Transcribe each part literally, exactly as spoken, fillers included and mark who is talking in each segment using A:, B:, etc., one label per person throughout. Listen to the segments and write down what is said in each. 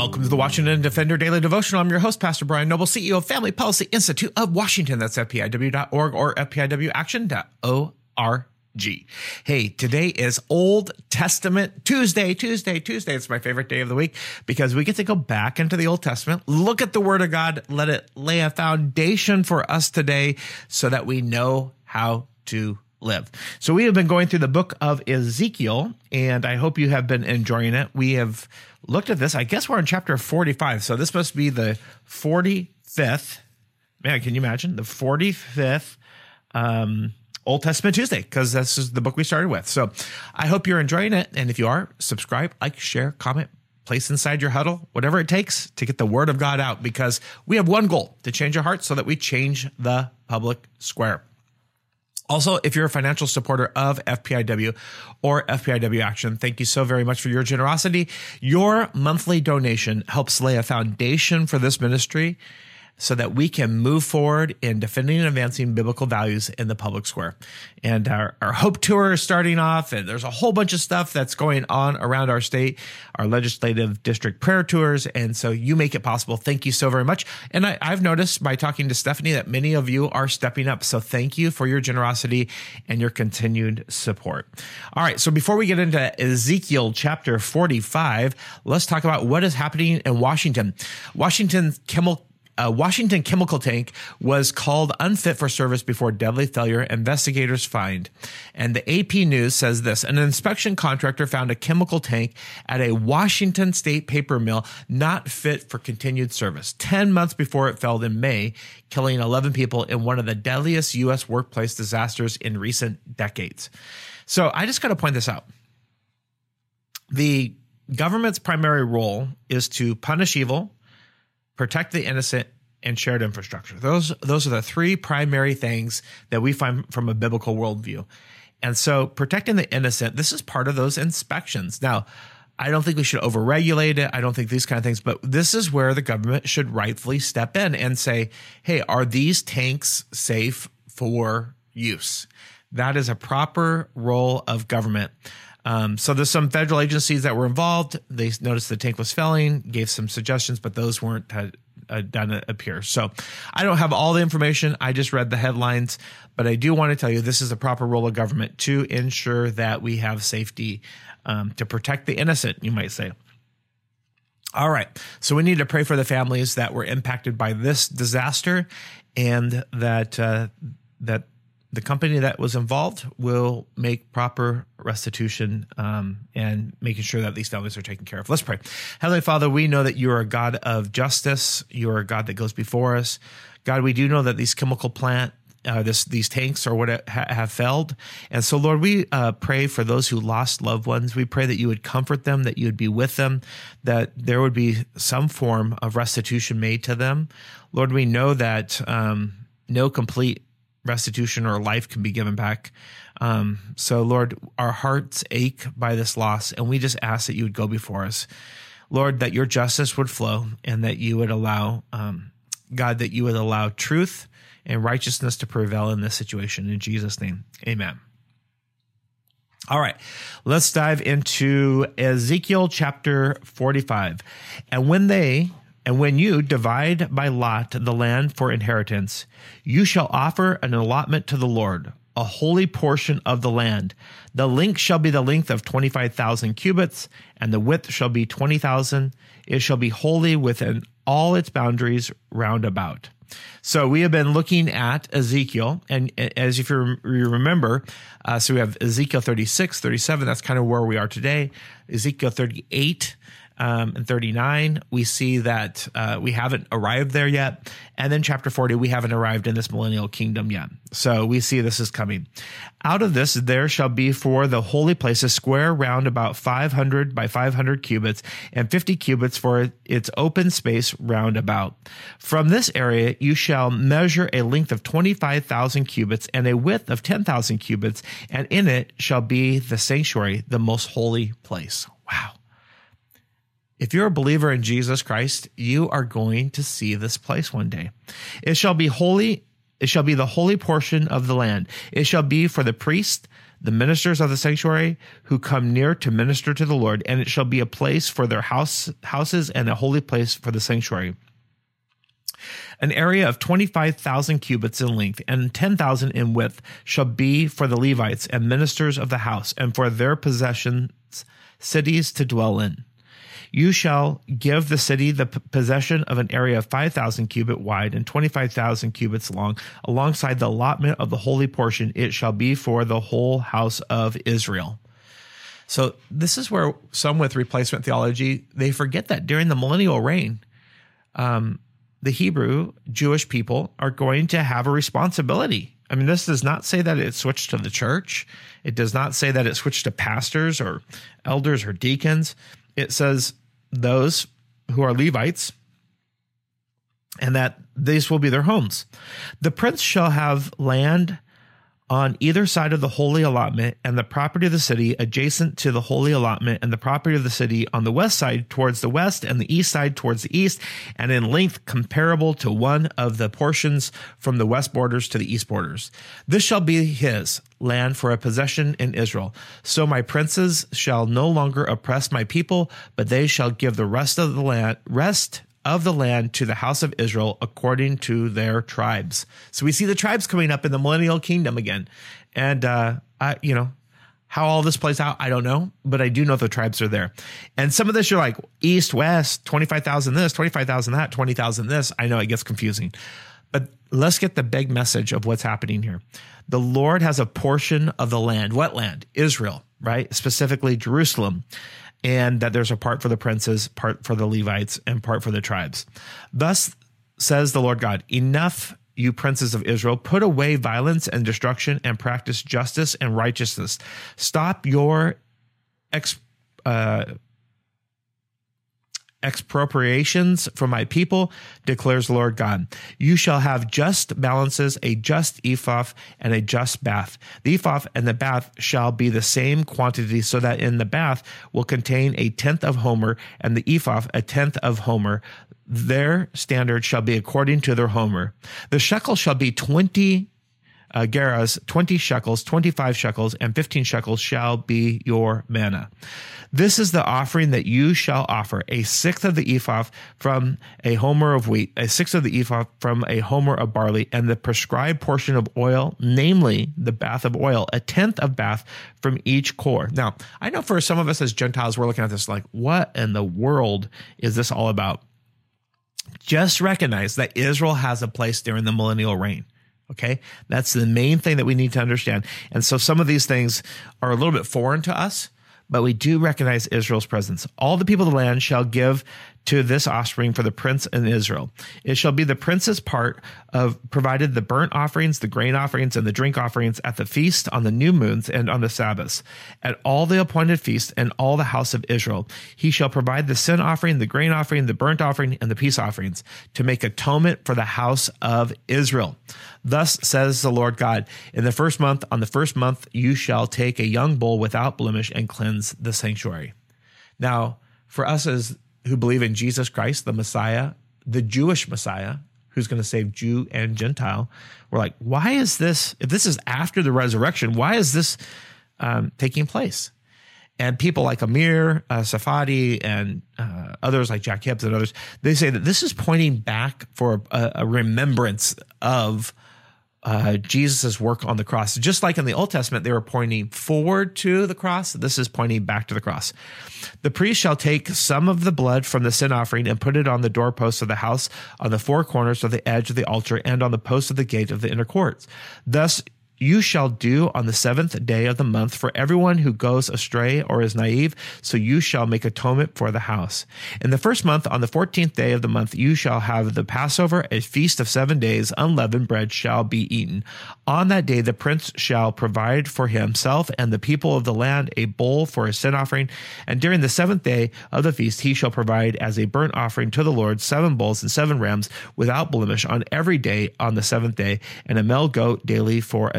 A: Welcome to the Washington Defender Daily Devotional. I'm your host, Pastor Brian Noble, C E O of Family Policy Institute of Washington. That's F P I W dot org or F P I W action dot org. Hey, today is Old Testament Tuesday, Tuesday, Tuesday. It's my favorite day of the week because we get to go back into the Old Testament, look at the Word of God, let it lay a foundation for us today so that we know how to live. So we have been going through the book of Ezekiel, and I hope you have been enjoying it. We have looked at this. I guess we're in chapter forty-five, so this must be the forty-fifth. Man, can you imagine? The forty-fifth um, Old Testament Tuesday, because this is the book we started with. So I hope you're enjoying it, and if you are, subscribe, like, share, comment, place inside your huddle, whatever it takes to get the Word of God out, because we have one goal, to change your heart so that we change the public square. Also, if you're a financial supporter of F P I W or F P I W Action, thank you so very much for your generosity. Your monthly donation helps lay a foundation for this ministry so that we can move forward in defending and advancing biblical values in the public square. And our, our Hope Tour is starting off, and there's a whole bunch of stuff that's going on around our state, our legislative district prayer tours, and so you make it possible. Thank you so very much. And I, I've noticed by talking to Stephanie that many of you are stepping up, so thank you for your generosity and your continued support. All right, so before we get into Ezekiel chapter forty-five, let's talk about what is happening in Washington. Washington Chemical A Washington chemical tank was called unfit for service before deadly failure, investigators find. And the A P News says this: an inspection contractor found a chemical tank at a Washington state paper mill not fit for continued service ten months before it failed in May, killing eleven people in one of the deadliest U S workplace disasters in recent decades. So I just got to point this out. The government's primary role is to punish evil, protect the innocent, and shared infrastructure. Those, those are the three primary things that we find from a biblical worldview. And so protecting the innocent, this is part of those inspections. Now, I don't think we should overregulate it. I don't think these kind of things, but this is where the government should rightfully step in and say, hey, are these tanks safe for use? That is a proper role of government. Um, so there's some federal agencies that were involved. They noticed the tank was failing, gave some suggestions, but those weren't uh, uh, done appear. So I don't have all the information. I just read the headlines, but I do want to tell you this is a proper role of government to ensure that we have safety, um, to protect the innocent, you might say. All right. So we need to pray for the families that were impacted by this disaster, and that, uh, that, the company that was involved will make proper restitution um, and making sure that these families are taken care of. Let's pray. Heavenly Father, we know that you are a God of justice. You are a God that goes before us. God, we do know that these chemical plant, uh, this, these tanks or what ha- have failed. And so, Lord, we uh, pray for those who lost loved ones. We pray that you would comfort them, that you would be with them, that there would be some form of restitution made to them. Lord, we know that um, no complete restitution or life can be given back. Um, so Lord, our hearts ache by this loss, and we just ask that you would go before us. Lord, that your justice would flow, and that you would allow, um, God, that you would allow truth and righteousness to prevail in this situation. In Jesus' name, amen. All right, let's dive into Ezekiel chapter forty-five. And when they And when you divide by lot the land for inheritance, you shall offer an allotment to the Lord, a holy portion of the land. The length shall be the length of twenty-five thousand cubits, and the width shall be twenty thousand. It shall be holy within all its boundaries round about. So we have been looking at Ezekiel, and as if you remember, uh, so we have Ezekiel thirty-six, thirty-seven, that's kind of where we are today. Ezekiel thirty-eight, Um, and thirty-nine, we see that uh, we haven't arrived there yet. And then chapter forty, we haven't arrived in this millennial kingdom yet. So we see this is coming. Out of this, there shall be for the holy place a square round about five hundred by five hundred cubits, and fifty cubits for its open space round about. From this area, you shall measure a length of twenty-five thousand cubits and a width of ten thousand cubits, and in it shall be the sanctuary, the most holy place. Wow. If you're a believer in Jesus Christ, you are going to see this place one day. It shall be holy It shall be the holy portion of the land. It shall be for the priests, the ministers of the sanctuary, who come near to minister to the Lord, and it shall be a place for their house houses and a holy place for the sanctuary. An area of twenty-five thousand cubits in length and ten thousand in width shall be for the Levites and ministers of the house, and for their possessions, cities to dwell in. You shall give the city the p- possession of an area of five thousand cubit wide and twenty-five thousand cubits long, alongside the allotment of the holy portion. It shall be for the whole house of Israel. So this is where some with replacement theology, they forget that during the millennial reign, um, the Hebrew Jewish people are going to have a responsibility. I mean, this does not say that it switched to the church. It does not say that it switched to pastors or elders or deacons. It says those who are Levites, and that these will be their homes. The prince shall have land on either side of the holy allotment, and the property of the city adjacent to the holy allotment, and the property of the city on the west side towards the west, and the east side towards the east, and in length comparable to one of the portions from the west borders to the east borders. This shall be his land for a possession in Israel. So my princes shall no longer oppress my people, but they shall give the rest of the land, rest of the land to the house of Israel according to their tribes. So we see the tribes coming up in the millennial kingdom again. And, uh, I, you know, how all this plays out, I don't know, but I do know the tribes are there. And some of this, you're like east, west, twenty-five thousand this, twenty-five thousand that, twenty thousand this. I know it gets confusing, but let's get the big message of what's happening here. The Lord has a portion of the land. What land? Israel, right? Specifically Jerusalem. And that there's a part for the princes, part for the Levites, and part for the tribes. Thus says the Lord God, enough, you princes of Israel, put away violence and destruction and practice justice and righteousness. Stop your ex, uh, expropriations from my people, declares the Lord God. You shall have just balances, a just ephah and a just bath. The ephah and the bath shall be the same quantity, so that in the bath will contain a tenth of homer, and the ephah a tenth of homer. Their standard shall be according to their homer. The shekel shall be twenty uh, gerahs, twenty shekels, twenty-five shekels, and fifteen shekels shall be your manna. This is the offering that you shall offer: a sixth of the ephah from a homer of wheat, a sixth of the ephah from a homer of barley, and the prescribed portion of oil, namely the bath of oil, a tenth of bath from each core. Now, I know for some of us as Gentiles, we're looking at this like, what in the world is this all about? Just recognize that Israel has a place during the millennial reign. Okay, that's the main thing that we need to understand. And so some of these things are a little bit foreign to us, but we do recognize Israel's presence. All the people of the land shall give to this offspring for the prince in Israel. It shall be the prince's part of provided the burnt offerings, the grain offerings, and the drink offerings at the feast on the new moons and on the Sabbaths, at all the appointed feasts and all the house of Israel. He shall provide the sin offering, the grain offering, the burnt offering, and the peace offerings to make atonement for the house of Israel. Thus says the Lord God, in the first month, on the first month, you shall take a young bull without blemish and cleanse the sanctuary. Now, for us as who believe in Jesus Christ, the Messiah, the Jewish Messiah, who's going to save Jew and Gentile, we're like, why is this, if this is after the resurrection, why is this um, taking place? And people like Amir uh, Safadi and uh, others like Jack Hibbs and others, they say that this is pointing back for a, a remembrance of Uh, Jesus' work on the cross. Just like in the Old Testament, they were pointing forward to the cross. This is pointing back to the cross. The priest shall take some of the blood from the sin offering and put it on the doorposts of the house, on the four corners of the edge of the altar, and on the posts of the gate of the inner courts. Thus you shall do on the seventh day of the month for everyone who goes astray or is naive, so you shall make atonement for the house. In the first month, on the fourteenth day of the month, you shall have the Passover, a feast of seven days. Unleavened bread shall be eaten. On that day, the prince shall provide for himself and the people of the land a bull for a sin offering. And during the seventh day of the feast, he shall provide as a burnt offering to the Lord seven bulls and seven rams without blemish on every day on the seventh day, and a male goat daily for a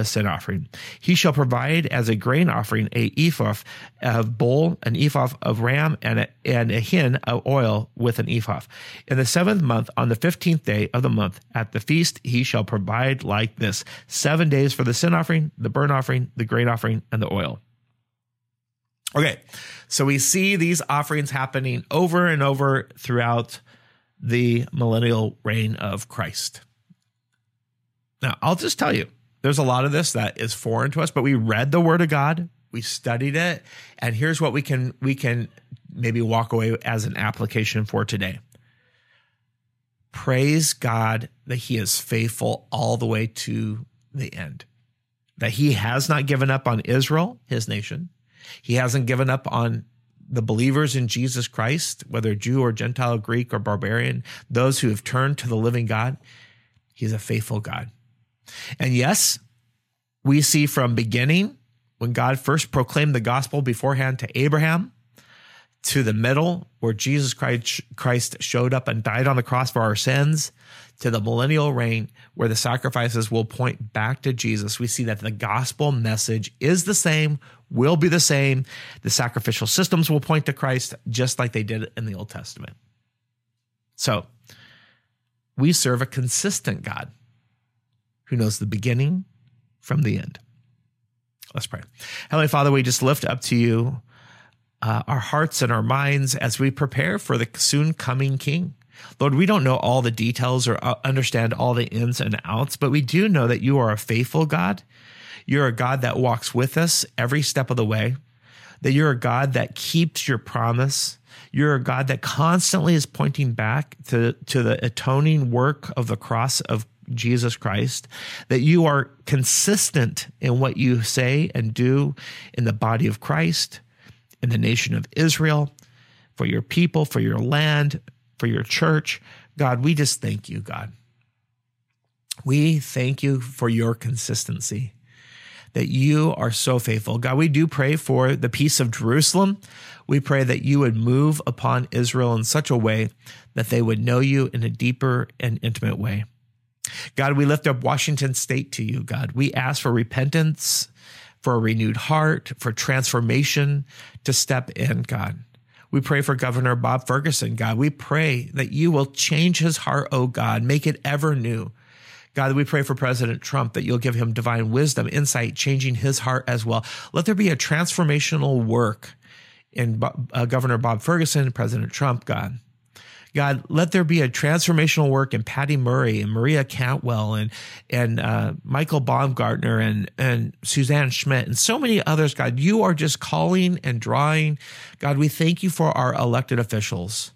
A: sin offering. He shall provide as a grain offering a ephah of bull, an ephah of ram, and a, and a hin of oil with an ephah. In the seventh month, on the fifteenth day of the month, at the feast, he shall provide like this: seven days for the sin offering, the burnt offering, the grain offering, and the oil. Okay, so we see these offerings happening over and over throughout the millennial reign of Christ. Now, I'll just tell you, there's a lot of this that is foreign to us, but we read the Word of God, we studied it, and here's what we can we can maybe walk away as an application for today. Praise God that He is faithful all the way to the end, that He has not given up on Israel, His nation. He hasn't given up on the believers in Jesus Christ, whether Jew or Gentile, Greek or barbarian, those who have turned to the living God. He's a faithful God. And yes, we see from beginning, when God first proclaimed the gospel beforehand to Abraham, to the middle, where Jesus Christ showed up and died on the cross for our sins, to the millennial reign, where the sacrifices will point back to Jesus. We see that the gospel message is the same, will be the same. The sacrificial systems will point to Christ, just like they did in the Old Testament. So, we serve a consistent God who knows the beginning from the end. Let's pray. Heavenly Father, we just lift up to you uh, our hearts and our minds as we prepare for the soon coming King. Lord, we don't know all the details or understand all the ins and outs, but we do know that you are a faithful God. You're a God that walks with us every step of the way, that you're a God that keeps your promise. You're a God that constantly is pointing back to, to the atoning work of the cross of Jesus Christ, that you are consistent in what you say and do in the body of Christ, in the nation of Israel, for your people, for your land, for your church. God, we just thank you, God. We thank you for your consistency, that you are so faithful. God, we do pray for the peace of Jerusalem. We pray that you would move upon Israel in such a way that they would know you in a deeper and intimate way. God, we lift up Washington State to you, God. We ask for repentance, for a renewed heart, for transformation to step in, God. We pray for Governor Bob Ferguson, God. We pray that you will change his heart, oh God, make it ever new. God, we pray for President Trump, that you'll give him divine wisdom, insight, changing his heart as well. Let there be a transformational work in uh, Governor Bob Ferguson and President Trump, God. God, let there be a transformational work in Patty Murray and Maria Cantwell and and uh, Michael Baumgartner and and Suzanne Schmidt and so many others. God, you are just calling and drawing. God, we thank you for our elected officials.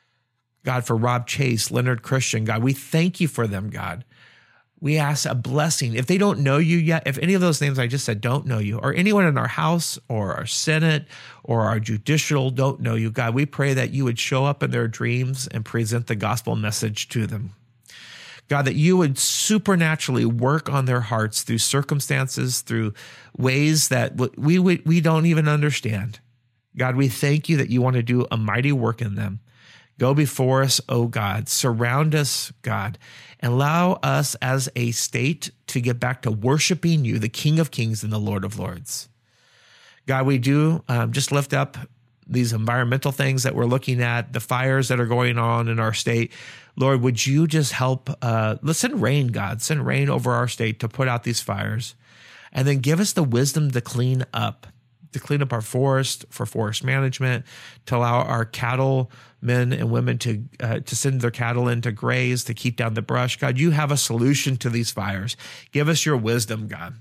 A: God, for Rob Chase, Leonard Christian. God, we thank you for them, God. We ask a blessing. If they don't know you yet, if any of those names I just said don't know you, or anyone in our House or our Senate or our judicial don't know you, God, we pray that you would show up in their dreams and present the gospel message to them. God, that you would supernaturally work on their hearts through circumstances, through ways that we we, we don't even understand. God, we thank you that you want to do a mighty work in them. Go before us, oh God. Surround us, God, and allow us as a state to get back to worshiping you, the King of Kings and the Lord of Lords. God, we do um, just lift up these environmental things that we're looking at, the fires that are going on in our state. Lord, would you just help, uh, let's send rain, God, send rain over our state to put out these fires, and then give us the wisdom to clean up, to clean up our forest, for forest management, to allow our cattle men and women to uh, to send their cattle in to graze, to keep down the brush. God, you have a solution to these fires. Give us your wisdom, God.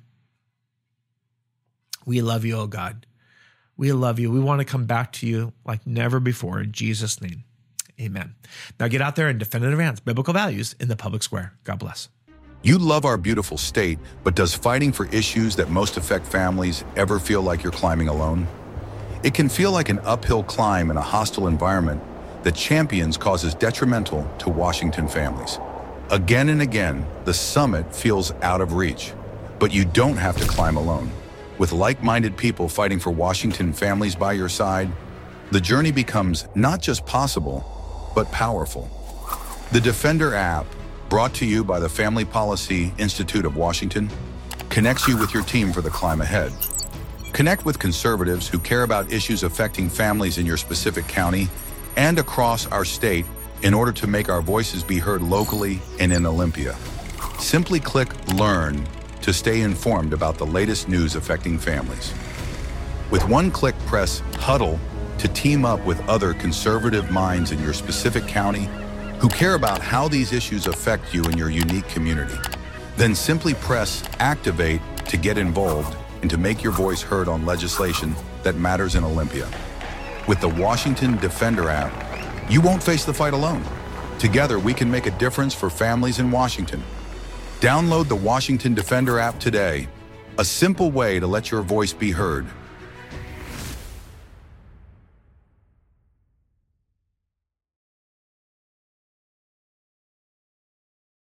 A: We love you, oh God. We love you. We want to come back to you like never before. In Jesus' name, amen. Now get out there and defend and advance biblical values in the public square. God bless.
B: You love our beautiful state, but does fighting for issues that most affect families ever feel like you're climbing alone? It can feel like an uphill climb in a hostile environment that champions causes detrimental to Washington families. Again and again, the summit feels out of reach, but you don't have to climb alone. With like-minded people fighting for Washington families by your side, the journey becomes not just possible, but powerful. The Defender app, brought to you by the Family Policy Institute of Washington, connects you with your team for the climb ahead. Connect with conservatives who care about issues affecting families in your specific county and across our state in order to make our voices be heard locally and in Olympia. Simply click Learn to stay informed about the latest news affecting families. With one click, press Huddle to team up with other conservative minds in your specific county who care about how these issues affect you in your unique community. Then simply press Activate to get involved and to make your voice heard on legislation that matters in Olympia. With the Washington Defender app, you won't face the fight alone. Together, we can make a difference for families in Washington. Download the Washington Defender app today, a simple way to let your voice be heard.